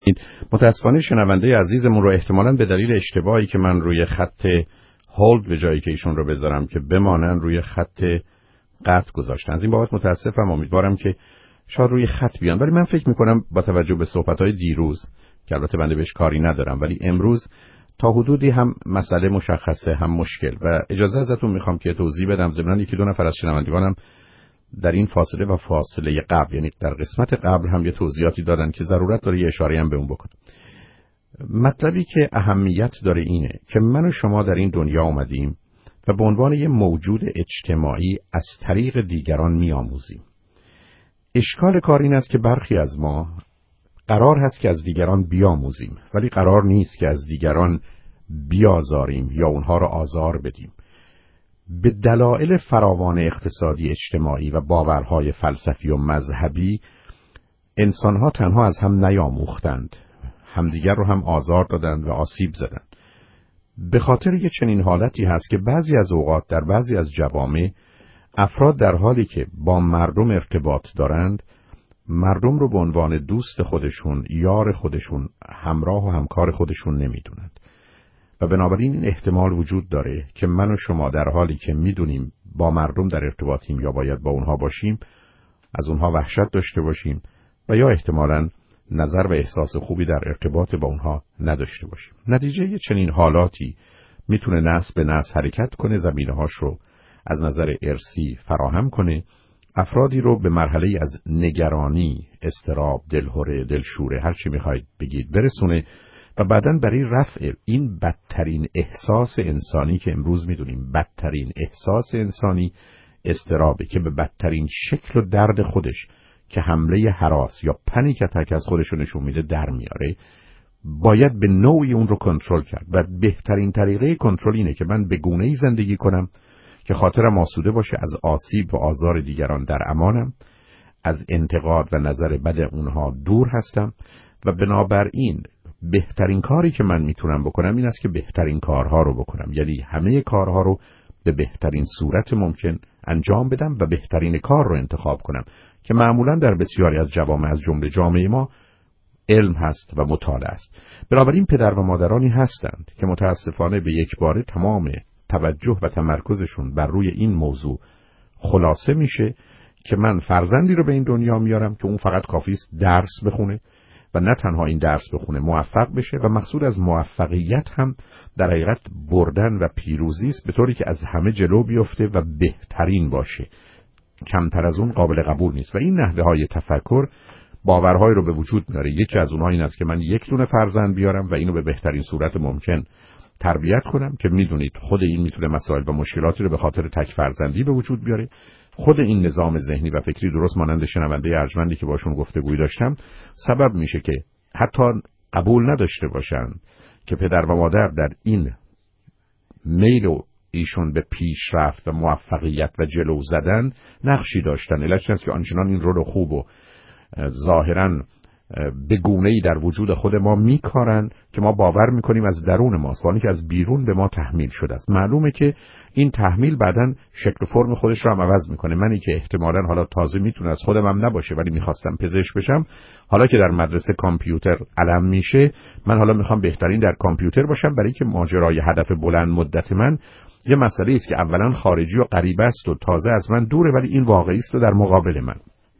متاسفانه شنونده عزیزمون رو احتمالاً به دلیل اشتباهی که من روی خط هولد به جایی که ایشون رو بذارم که بمانن روی خط قطع گذاشتن. از این بابت متاسفم. امیدوارم که شاید روی خط بیان، ولی من فکر میکنم با توجه به صحبت‌های دیروز که البته بنده بهش کاری ندارم، ولی امروز تا حدودی هم مسئله مشخصه هم مشکل، و اجازه ازتون میخوام که توضیح بدم. ضمن یکی دو نفر از شنوندگانم در این فاصله و فاصله قبل، یعنی در قسمت قبل هم یه توضیحاتی دادن که ضرورت داره یه اشاره هم به اون بکنم. مطلبی که اهمیت داره اینه که من و شما در این دنیا اومدیم و به عنوان یه موجود اجتماعی از طریق دیگران میآموزیم. اشکال کار این است که برخی از ما قرار هست که از دیگران بیاموزیم، ولی قرار نیست که از دیگران بیازاریم یا اونها را آزار بدیم. به دلایل فراوان اقتصادی، اجتماعی و باورهای فلسفی و مذهبی انسانها تنها از هم نیاموختند، همدیگر رو هم آزار دادند و آسیب زدند. به خاطر یه چنین حالتی هست که بعضی از اوقات در بعضی از جوامع افراد در حالی که با مردم ارتباط دارند، مردم رو به عنوان دوست خودشون، یار خودشون، همراه و همکار خودشون نمیدونند. و بنابراین این احتمال وجود داره که من و شما در حالی که میدونیم با مردم در ارتباطیم یا باید با اونها باشیم، از اونها وحشت داشته باشیم و یا احتمالاً نظر و احساس خوبی در ارتباط با اونها نداشته باشیم. نتیجه چنین حالاتی میتونه نسل به نسل حرکت کنه، زمینه‌هاش رو از نظر ارثی فراهم کنه، افرادی رو به مرحله از نگرانی، اضطراب، دلهره، دلشوره، هر چی میخواید بگید برسونه و بعداً برای رفع این بدترین احساس انسانی که امروز میدونیم بدترین احساس انسانی اضطرابه که به بدترین شکل و درد خودش که حمله هراس یا پنیک اتک از خودش نشون میده در میاره، باید به نوعی اون رو کنترل کرد. و بهترین طریقه کنترل اینه که من به گونه‌ای زندگی کنم که خاطرم آسوده باشه، از آسیب و آزار دیگران در امانم، از انتقاد و نظر بد اونها دور هستم. و بنابراین بهترین کاری که من میتونم بکنم این است که بهترین کارها رو بکنم، یعنی همه کارها رو به بهترین صورت ممکن انجام بدم و بهترین کار رو انتخاب کنم که معمولا در بسیاری از جوامع از جمله جامعه ما علم هست و مطالعه است. بنابراین پدر و مادرانی هستند که متاسفانه به یک باره تمام توجه و تمرکزشون بر روی این موضوع خلاصه میشه که من فرزندی رو به این دنیا میارم که اون فقط کافی است درس بخونه و نه تنها این درس بخونه، موفق بشه. و مقصود از موفقیت هم در حقیقت بردن و پیروزی است، به طوری که از همه جلو بیفته و بهترین باشه، کمتر از اون قابل قبول نیست. و این نحوه های تفکر باورهای رو به وجود میاره. یکی از اونها این است که من یک دونه فرزند بیارم و اینو به بهترین صورت ممکن تربیت کنم، که میدونید خود این میتونه مسائل و مشکلاتی رو به خاطر تک فرزندی به وجود بیاره. خود این نظام ذهنی و فکری درست مانند شنونده ارجمندی که باشون گفتگوی داشتم سبب میشه که حتی قبول نداشته باشن که پدر و مادر در این میل و ایشون به پیشرفت و موفقیت و جلو زدن نقشی داشتن. علتش است که آنچنان این رول خوب و ظاهراً به گونه‌ای در وجود خود ما میکارن که ما باور میکنیم از درون ماست، ولی که از بیرون به ما تحمیل شده است. معلومه که این تحمیل بعداً شکل و فرم خودش رو هم عوض میکنه. منی که احتمالاً حالا تازه میتونه از خودم هم نباشه ولی میخواستم پزشک بشم، حالا که در مدرسه کامپیوتر علم میشه، من حالا میخوام بهترین در کامپیوتر باشم، برای که ماجرای هدف بلند مدت من یه مسئله است که اولاً خارجی و غریبه است و تازه از من دوره، ولی این واقعی است و در مقابل من.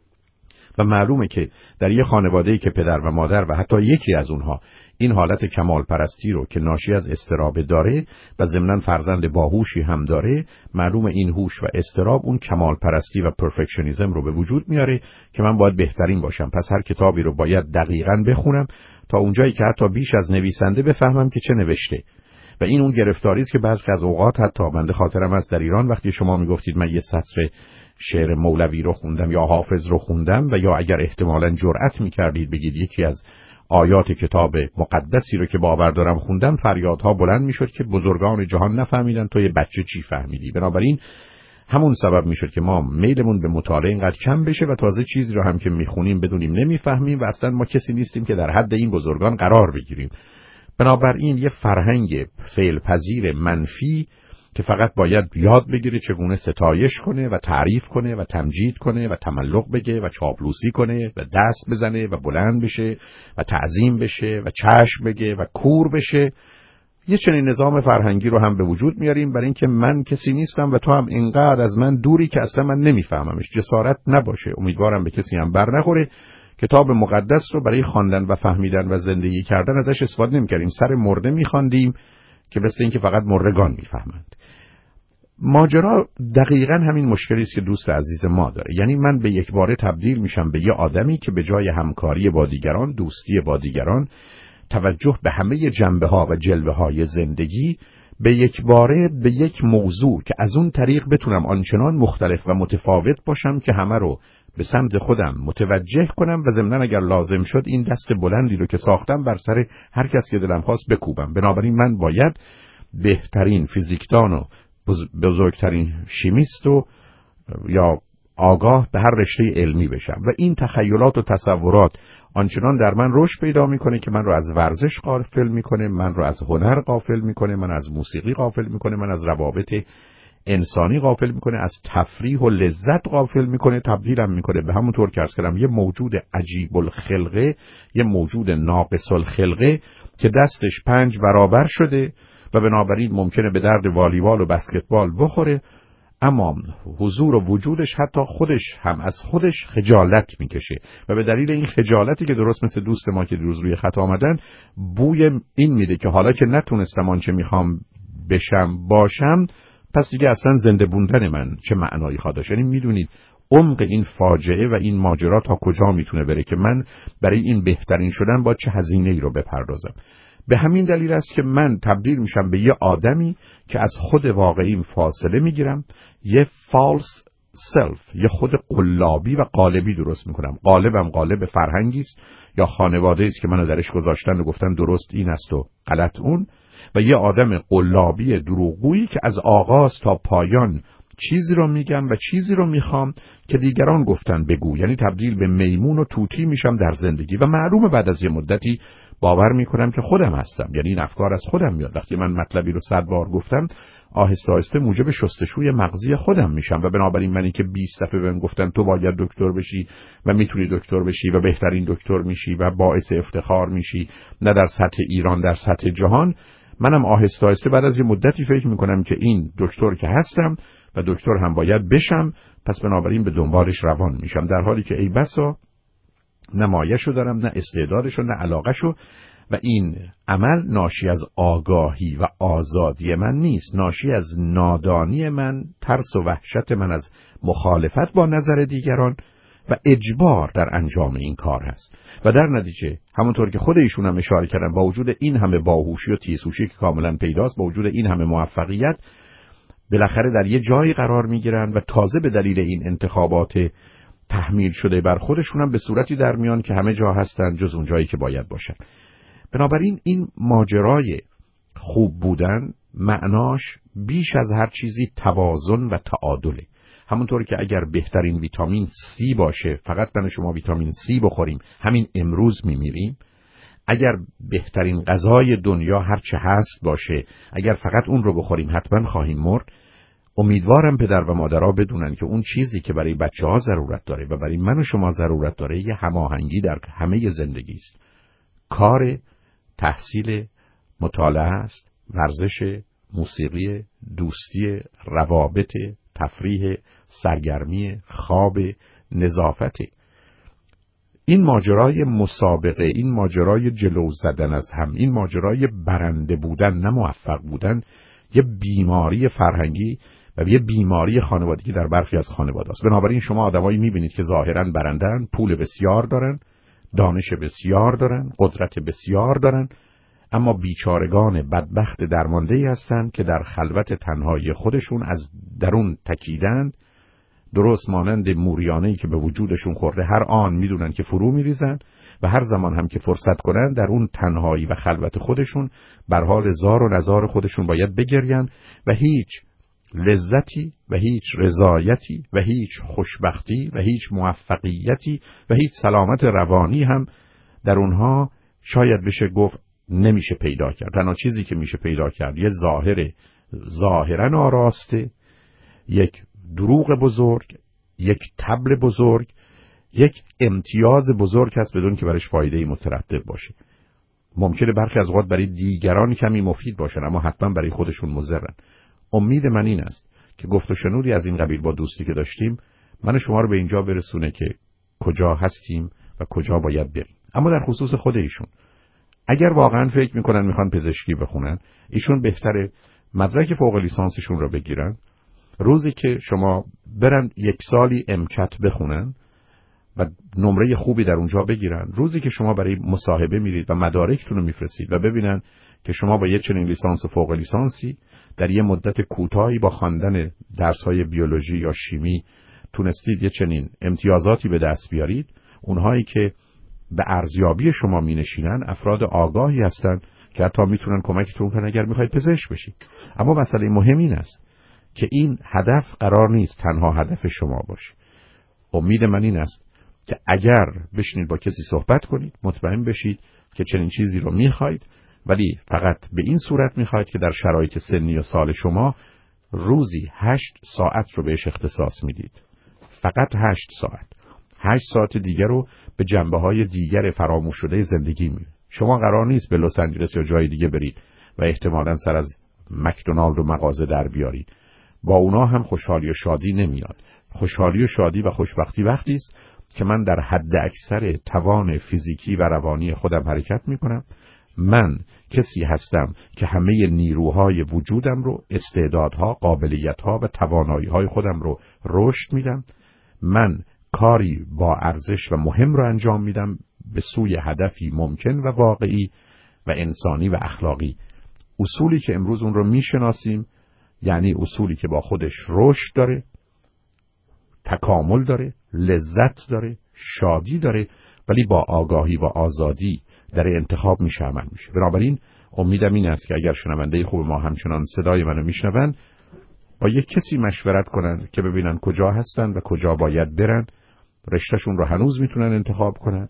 و معلومه که در یه خانواده‌ای که پدر و مادر و حتی یکی از اونها این حالت کمال پرستی رو که ناشی از اضطراب داره و ضمناً فرزند باهوشی هم داره، معلومه این هوش و اضطراب اون کمال پرستی و پرفکشنیسم رو به وجود میاره که من باید بهترین باشم. پس هر کتابی رو باید دقیقاً بخونم تا اونجایی که حتی بیش از نویسنده بفهمم که چه نوشته. و این اون گرفتاری است که بعضی از اوقات حتی بنده خاطرم از در ایران وقتی شما میگفتید من یه سطر شعر مولوی رو خوندم یا حافظ رو خوندم، و یا اگر احتمالاً جرأت می‌کردید بگید یکی از آیات کتاب مقدسی رو که باور دارم خوندم، فریادها بلند می‌شد که بزرگان جهان نفهمیدن تو یه بچه چی فهمیدی. بنابراین همون سبب می‌شد که ما میلمون به مطالعه اینقدر کم بشه و تازه چیزی رو هم که می‌خونیم بدونیم نمی‌فهمیم و اصلاً ما کسی نیستیم که در حد این بزرگان قرار بگیریم. بنابراین یه فرهنگ فعل پذیر منفی که فقط باید یاد بگیره چگونه ستایش کنه و تعریف کنه و تمجید کنه و تملق بگه و چاپلوسی کنه و دست بزنه و بلند بشه و تعظیم بشه و چشم بگه و کور بشه. یه چنین نظام فرهنگی رو هم به وجود میاریم برای اینکه من کسی نیستم و تو هم اینقدر از من دوری که اصلا من نمیفهممش. جسارت نباشه. امیدوارم به کسی هم بر نخوره. کتاب مقدس رو برای خواندن و فهمیدن و زندگی کردن ازش استفاده نمی‌کردیم. سر مرده می‌خواندیم که مثل اینکه فقط مردگان می‌فهمند. ماجرا دقیقاً همین مشکلی است که دوست عزیز ما داره. یعنی من به یک باره تبدیل میشم به یه آدمی که به جای همکاری با دیگران، دوستی با دیگران، توجه به همه جنبه‌ها و جلوه‌های زندگی، به یک باره به یک موضوع که از اون طریق بتونم آنچنان مختلف و متفاوت باشم که همه رو به سمت خودم متوجه کنم و ضمناً اگر لازم شد این دست بلندی رو که ساختم بر سر هر کس که دلم خواست بکوبم. بنابراین من باید بهترین فیزیکدان و بزرگترین شیمیست و یا آگاه به هر رشته علمی بشم و این تخیلات و تصورات آنچنان در من رشد پیدا میکنه که من رو از ورزش غافل میکنه، من رو از هنر غافل میکنه، من از موسیقی غافل میکنه، من از روابط انسانی غافل میکنه، از تفریح و لذت غافل میکنه، تبدیلم میکنه به همونطور که عرض کردم یه موجود عجیب الخلقه، یه موجود ناقص الخلقه که دستش 5 برابر شده و بنابراین ممکنه به درد والیبال و بسکتبال بخوره، اما حضور و وجودش حتی خودش هم از خودش خجالت میکشه و به دلیل این خجالتی که درست مثل دوست ما که دیروز روی خط آمدن بوی این میده که حالا که نتونستم آنچه میخوام باشم پس دیگه اصلا زنده بوندن من چه معنایی خواهد داشت. یعنی میدونید عمق این فاجعه و این ماجرا تا کجا میتونه بره که من برای این بهترین شدن با چه هزینه‌ای رو بپردازم. به همین دلیل است که من تبدیل میشم به یه آدمی که از خود واقعیم فاصله میگیرم، یه false self، یه خود قلابی و قالبی درست میکنم. قالبم قالب فرهنگی است یا خانواده است که منو درش گذاشتن و گفتن درست این است و غلط اون، و یه آدم قلابی دروغگویی که از آغاز تا پایان چیزی رو میگم و چیزی رو میخوام که دیگران گفتن بگو. یعنی تبدیل به میمون و طوطی میشم در زندگی و معلومه بعد از یه مدتی باور میکنم که خودم هستم. یعنی این افکار از خودم میاد. وقتی من مطلبی رو 100 بار گفتم آهسته آهسته موجب شستشوی مغزی خودم میشم و بنابراین منی که 20 دفعه بهم گفتن تو باید دکتر بشی و میتونی دکتر بشی و بهترین دکتر میشی و باعث افتخار میشی، نه در سطح ایران در سطح جهان، منم آهسته آهسته بعد از یه مدتی فکر میکنم که این دکتر که هستم و دکتر هم باید بشم، پس بنابراین به دنبالش روان میشم، در حالی که ای بسا نه مایه‌شو دارم، نه استعدادشو، نه علاقه‌شو. و این عمل ناشی از آگاهی و آزادی من نیست، ناشی از نادانی من، ترس و وحشت من از مخالفت با نظر دیگران و اجبار در انجام این کار هست. و در نتیجه همونطور که خود ایشون هم اشاره کردن، با وجود این همه باهوشی و تیزهوشی که کاملا پیداست، با وجود این همه موفقیت، بالاخره در یه جایی قرار میگیرن و تازه به دلیل این انتخابات تحمیل شده بر خودشون هم به صورتی در میان که همه جا هستن جز اون جایی که باید باشن. بنابراین این ماجرای خوب بودن معناش بیش از هر چیزی توازن و تعادله. همونطور که اگر بهترین ویتامین C باشه، فقط من شما ویتامین C بخوریم همین امروز میمیریم. اگر بهترین غذای دنیا هر چه هست باشه، اگر فقط اون رو بخوریم حتما خواهیم مرد. امیدوارم پدر و مادرها بدونن که اون چیزی که برای بچه‌ها ضرورت داره و برای من و شما ضرورت داره یه هماهنگی در همه زندگی است. کار، تحصیل، مطالعه است، ورزش، موسیقی، دوستی، روابط، تفریح، سرگرمی، خواب، نظافت. این ماجرای مسابقه، این ماجرای جلو زدن از هم، این ماجرای برنده بودن نه موفق بودن، یه بیماری فرهنگی و یه بیماری خانوادگی در برخی از خانواده است. بنابراین شما آدمایی میبینید که ظاهراً برندن، پول بسیار دارن، دانش بسیار دارن، قدرت بسیار دارن، اما بیچارگان بدبخت درمانده‌ای هستند که در خلوت تنهایی خودشون از درون تکیدن، درست مانند موریانه‌ای که به وجودشون خورده، هر آن میدونن که فرو میریزن و هر زمان هم که فرصت کنن در اون تنهایی و خلوت خودشون بر حال زار و نزار خودشون باید بگرین و هیچ لذتی و هیچ رضایتی و هیچ خوشبختی و هیچ موفقیتی و هیچ سلامت روانی هم در اونها شاید بشه گفت نمیشه پیدا کرد. تنها چیزی که میشه پیدا کرد یه ظاهر ظاهراً آراسته، یک دروغ بزرگ، یک طبل بزرگ، یک امتیاز بزرگ هست بدون که برایش فایده‌ای مترتب باشه. ممکنه برخی از اوقات برای دیگران کمی مفید باشن اما حتما برای خودشون مضرن. امید من این است که گفت و شنودی از این قبیل با دوستی که داشتیم من شما رو به اینجا برسونه که کجا هستیم و کجا باید بریم. اما در خصوص خود ایشون، اگر واقعا فکر میکنن میخوان پزشکی بخونن، ایشون بهتره مدرک فوق لیسانسشون رو بگیرن، روزی که شما برن 1 سالی امکت بخونن و نمره خوبی در اونجا بگیرن، روزی که شما برای مصاحبه میرید و مدارکتون رو میفرستید و ببینن که شما با یه چنین لیسانس و فوق لیسانسی در یه مدت کوتاهی با خواندن درس‌های بیولوژی یا شیمی تونستید یه چنین امتیازاتی به دست بیارید، اونهایی که به ارزیابی شما مینشینن افراد آگاهی هستن که حتی میتونن کمکتون کنن اگر میخواید پزشک بشید. اما مسئله مهم این است که این هدف قرار نیست تنها هدف شما باشه. امید من این است که اگر بشینید با کسی صحبت کنید مطمئن بشید که چنین چیزی رو میخواید، ولی فقط به این صورت میخواید که در شرایط سنی و سال شما روزی 8 ساعت رو بهش اختصاص میدید. فقط 8 ساعت. 8 ساعت دیگر رو به جنبه‌های دیگر فراموش شده زندگی میدید. شما قرار نیست به لس آنجلس یا جای دیگه برید و احتمالاً سر از مکدونالد و مغازه در بیارید. با اونا هم خوشحالی و شادی نمیاد. خوشحالی و شادی و خوشبختی وقتی است که من در حد اکثر توان فیزیکی و روانی خودم حرکت میکنم. من کسی هستم که همه نیروهای وجودم رو، استعدادها، قابلیتها و توانایی‌های خودم رو رشد میدم. من کاری با ارزش و مهم رو انجام میدم به سوی هدفی ممکن و واقعی و انسانی و اخلاقی. اصولی که امروز اون رو میشناسیم یعنی اصولی که با خودش رشد داره، تکامل داره، لذت داره، شادی داره، ولی با آگاهی و آزادی در انتخاب میشه عمل میشه. بنابراین امیدم این است که اگر شنونده خوب ما همچنان صدای منو میشنون با یک کسی مشورت کنن که ببینن کجا هستن و کجا باید برن، رشتهشون رو هنوز میتونن انتخاب کنن.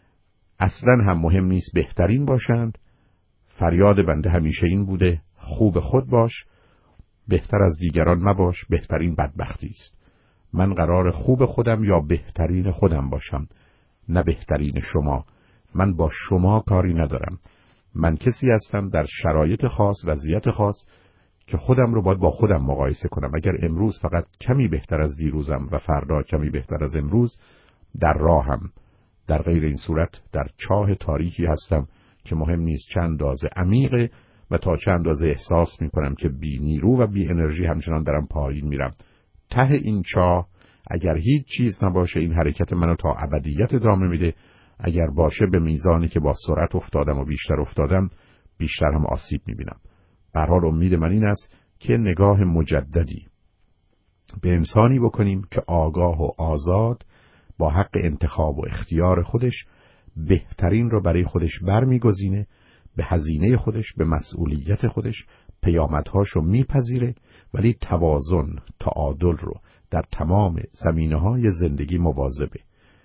اصلا هم مهم نیست بهترین باشند. فریاد بنده همیشه این بوده خوب خود باش، بهتر از دیگران مباش، بهترین بدبختی است. من قرار خوب خودم یا بهترین خودم باشم، نه بهترین شما. من با شما کاری ندارم. من کسی هستم در شرایط خاص، وضعیت خاص که خودم رو باید با خودم مقایسه کنم. اگر امروز فقط کمی بهتر از دیروزم و فردا کمی بهتر از امروز، در راهم. در غیر این صورت در چاه تاریکی هستم که مهم نیست چند اندازه عمیقه و تا چند اندازه احساس میکنم که بی نیرو و بی انرژی همچنان دارم پایین میرم. ته این چاه اگر هیچ چیز نباشه این حرکت منو تا ابدیت ادامه میده. اگر باشه به میزانی که با سرعت افتادم و بیشتر افتادم بیشتر هم آسیب میبینم. به هر حال امید من این است که نگاه مجددی به انسانی بکنیم که آگاه و آزاد با حق انتخاب و اختیار خودش بهترین رو برای خودش برمیگزینه، به هزینه خودش، به مسئولیت خودش پیامدهاشو میپذیره، ولی توازن، تعادل رو در تمام زمینه‌های زندگی مواظبه.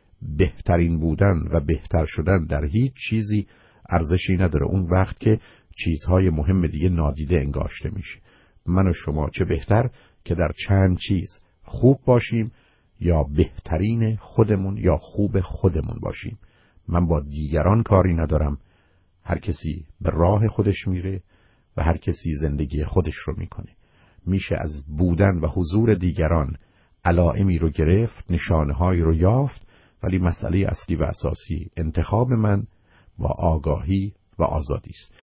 بهترین بودن و بهتر شدن در هیچ چیزی ارزشی نداره اون وقت که چیزهای مهم دیگه نادیده انگاشته میشه. من و شما چه بهتر که در چند چیز خوب باشیم یا بهترین خودمون یا خوب خودمون باشیم. من با دیگران کاری ندارم. هر کسی به راه خودش میره و هر کسی زندگی خودش رو میکنه. میشه از بودن و حضور دیگران علائمی رو گرفت، نشانه‌هایی رو یافت، ولی مسئله اصلی و اساسی انتخاب من با آگاهی و آزادی است.